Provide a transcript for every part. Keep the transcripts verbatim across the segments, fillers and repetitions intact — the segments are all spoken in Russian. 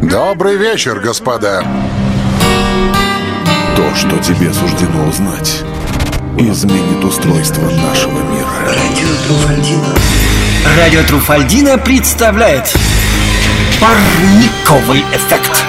Добрый вечер, господа. То, что тебе суждено узнать, изменит устройство нашего мира. Радио Труфальдино. Радио Труфальдино представляет парниковый эффект.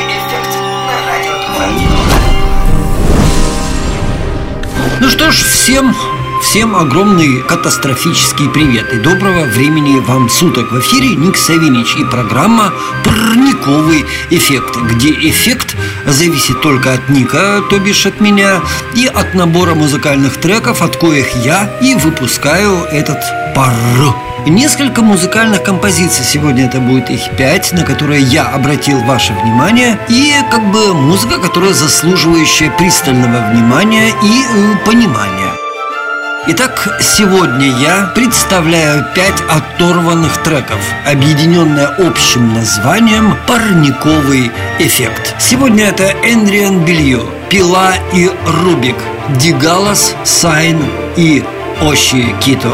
Ну что ж, всем, всем огромный катастрофический привет и доброго времени вам суток. В эфире Ник Савинич и программа «Парниковый эффект», где эффект зависит только от Ника, то бишь от меня, и от набора музыкальных треков, от коих я и выпускаю этот пар. Несколько музыкальных композиций, сегодня это будет их пять, на которые я обратил ваше внимание. И как бы музыка, которая заслуживающая пристального внимания и э, понимания. Итак, сегодня я представляю пять оторванных треков, объединенные общим названием «Парниковый эффект». Сегодня это Эдриан Белью, Пила и Рубик, Дигалас, Сайн и Оши Кито.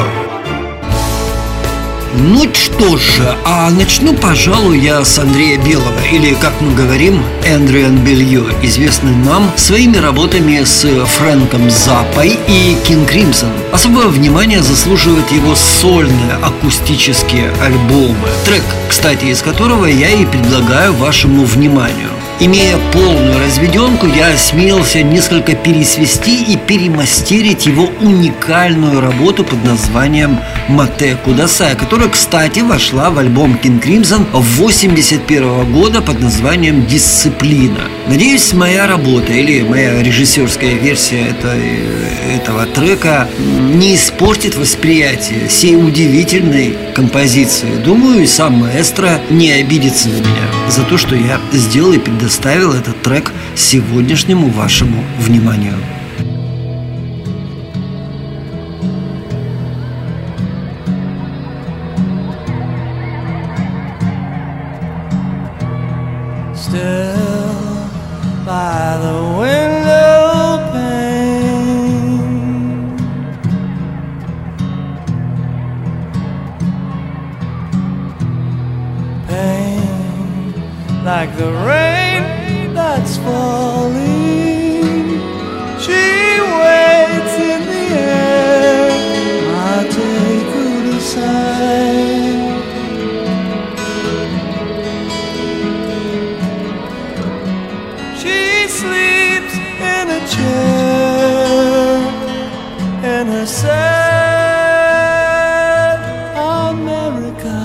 Ну что же, а начну, пожалуй, я с Андрея Белого, или, как мы говорим, Эдриан Белью, известный нам своими работами с Фрэнком Заппой и Кинг Кримсон. Особое внимание заслуживают его сольные акустические альбомы, трек, кстати, из которого я и предлагаю вашему вниманию. Имея полную разведенку, я осмелился несколько пересвести и перемастерить его уникальную работу под названием «Мате Кудасай», которая, кстати, вошла в альбом Кинг Кримсон восемьдесят первого года под названием «Дисциплина». Надеюсь, моя работа или моя режиссерская версия этого, этого трека не испортит восприятие сей удивительной композиции. Думаю, и сам маэстро не обидится на меня за то, что я сделал и предоставил этот трек сегодняшнему вашему вниманию. Still by the window pane, pain like the rain that's falling. She waits in the air, I'll take her to side. Sleeps in a chair in her sad America.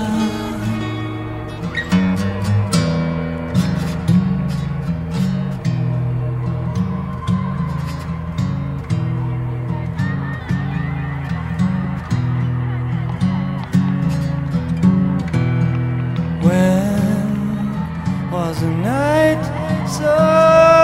When was the night so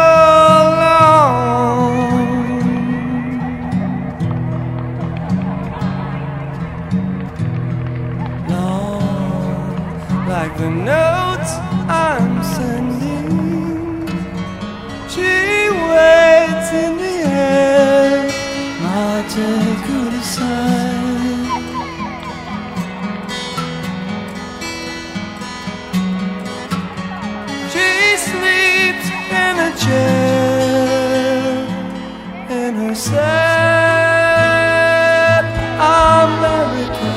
like the notes I'm sending? She waits in the air, I'll take her to side. She sleeps in a chair in her sad America.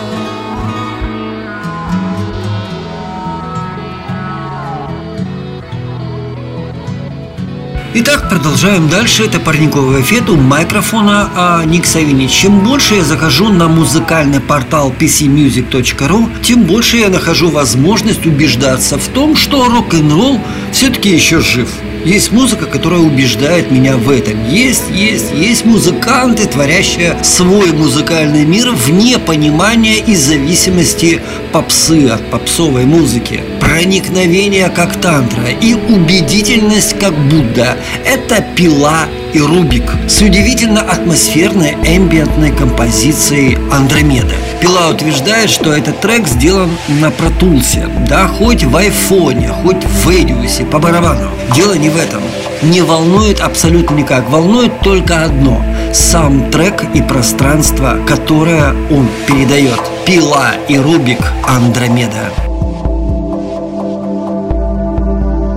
Итак, продолжаем дальше. Это парниковый эффект, у микрофона а, Ник Савинич. Чем больше я захожу на музыкальный портал пи си мьюзик точка ру, тем больше я нахожу возможность убеждаться в том, что рок-н-ролл все-таки еще жив. Есть музыка, которая убеждает меня в этом. Есть, есть, есть музыканты, творящие свой музыкальный мир вне понимания и зависимости попсы от попсовой музыки. Проникновение как тантра и убедительность как Будда – это Пила и Рубик с удивительно атмосферной эмбиентной композицией «Андромеда». Пила утверждает, что этот трек сделан на Pro Tools, да хоть в айфоне, хоть в Эдиусе, по барабану. Дело не в этом. Не волнует абсолютно никак. Волнует только одно – сам трек и пространство, которое он передает. Пила и Рубик, «Андромеда».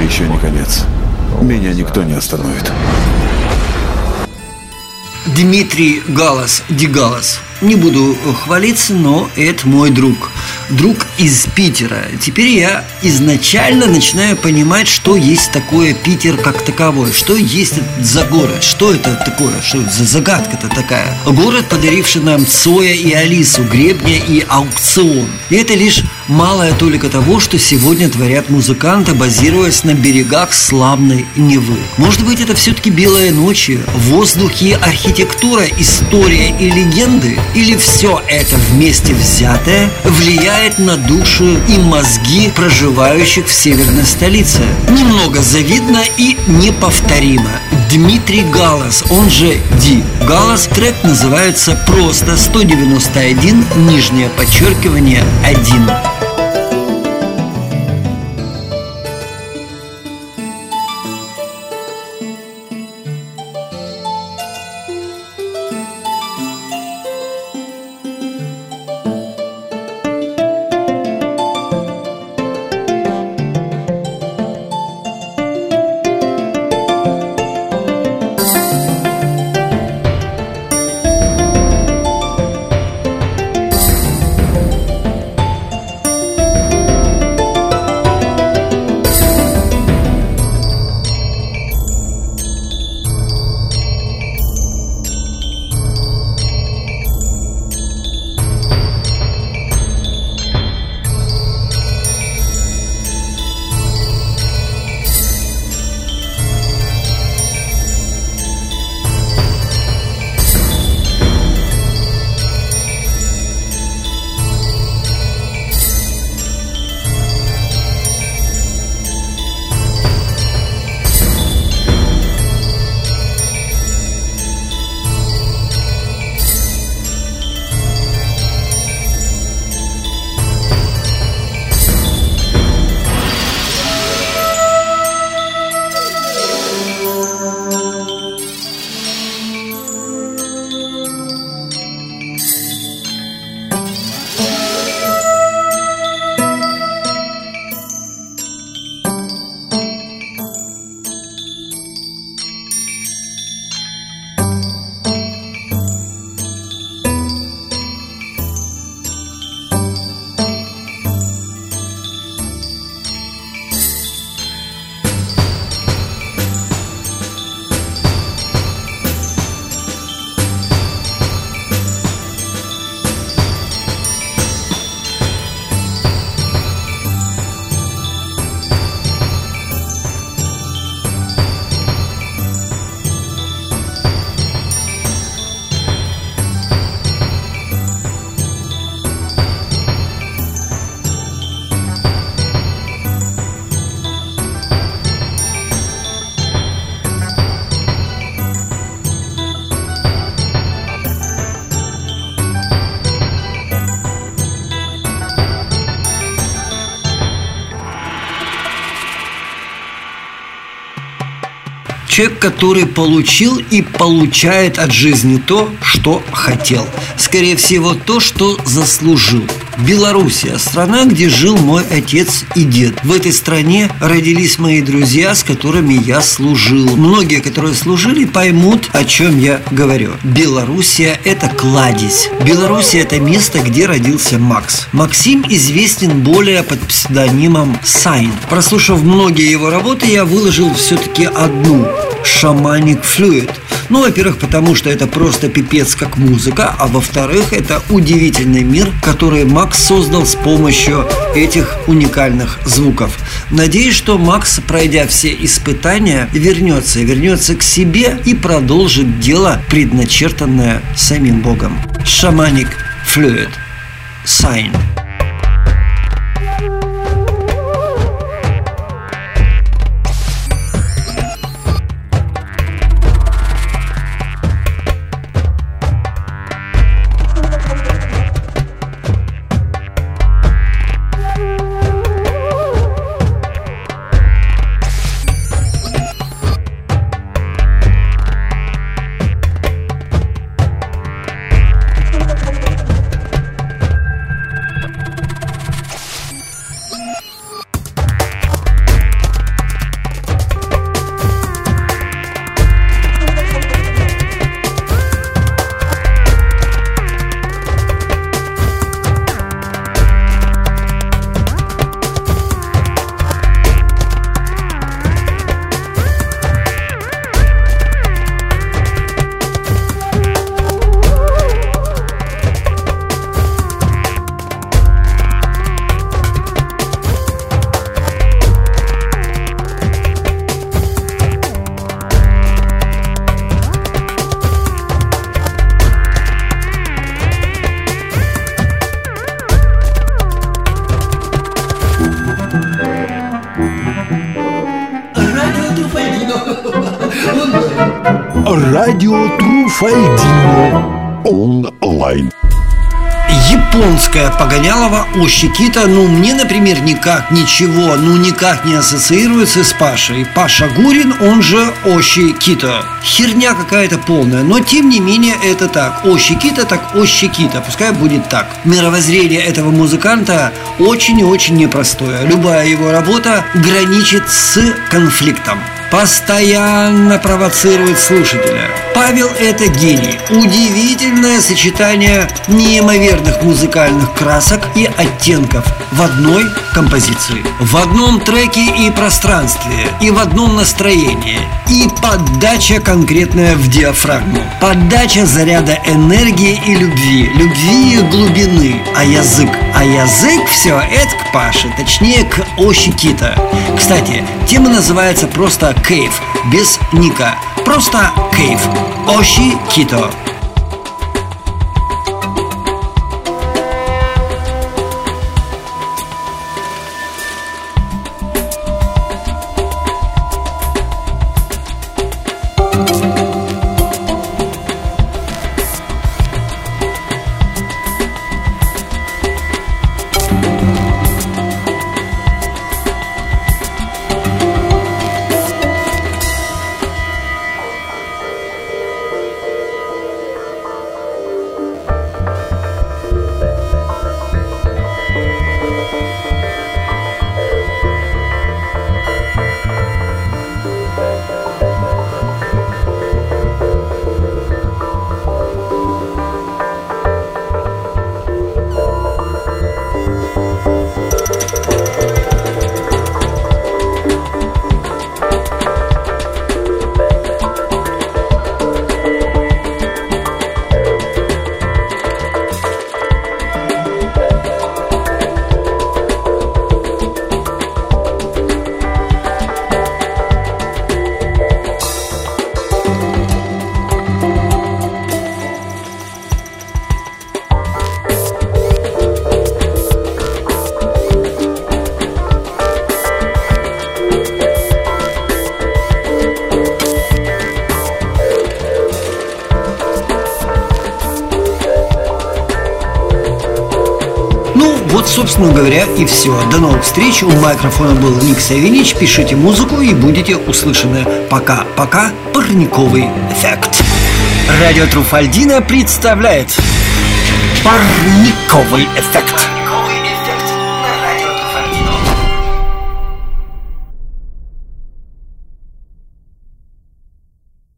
еще не конец. Меня никто не остановит. Дмитрий Галас, Дигалас. Не буду хвалиться, но это мой друг. Друг из Питера. Теперь я изначально начинаю понимать, что есть такое Питер как таковой. Что есть это за город? Что это такое? Что это за загадка-то такая? Город, подаривший нам Цоя и Алису, Гребня и Аукцион. И это лишь малая толика того, что сегодня творят музыканты, базируясь на берегах славной Невы. Может быть, это все-таки белые ночи, воздух и архитектура, история и легенды? Или все это вместе взятое влияет на души и мозги проживающих в северной столице? Немного завидно и неповторимо. Дмитрий Галас, он же Ди Галас. Трек называется просто сто девяносто один, нижнее подчеркивание, один. Человек, который получил и получает от жизни то, что хотел. Скорее всего, то, что заслужил. Белоруссия – страна, где жил мой отец и дед. В этой стране родились мои друзья, с которыми я служил. Многие, которые служили, поймут, о чем я говорю. Белоруссия – это кладезь. Белоруссия – это место, где родился Макс. Максим известен более под псевдонимом Сайн. Прослушав многие его работы, я выложил все-таки одну – Shamanic Fluid. Ну, во-первых, потому что это просто пипец как музыка, а во-вторых, это удивительный мир, который Макс создал с помощью этих уникальных звуков. Надеюсь, что Макс, пройдя все испытания, вернется, вернется к себе и продолжит дело, предначертанное самим Богом. Shamanic Fluid. Сайн. Радио Труфальдино онлайн. Японская погонялова О Щекита, ну, мне, например, никак ничего, ну, никак не ассоциируется с Пашей. Паша Гурин, он же О Щекита. Херня какая-то полная, но, тем не менее, это так. О Щекита, так О Щекита, пускай будет так. Мировоззрение этого музыканта очень и очень непростое. Любая его работа граничит с конфликтом, постоянно провоцирует слушателя. Павел – это гений. Удивительное сочетание неимоверных музыкальных красок и оттенков в одной композиции, в одном треке и пространстве, и в одном настроении. И подача конкретная в диафрагму. Подача заряда энергии и любви. Любви и глубины. А язык? А язык все это к Паше, точнее к О Щекита. Кстати, тема называется просто «Кейв», без ника. Просто «Кейв». О Щекита. Вот, собственно говоря, и все. До новых встреч. У микрофона был Ник Савинич. Пишите музыку и будете услышаны. Пока-пока. Парниковый эффект. Радио Труфальдино представляет Парниковый эффект.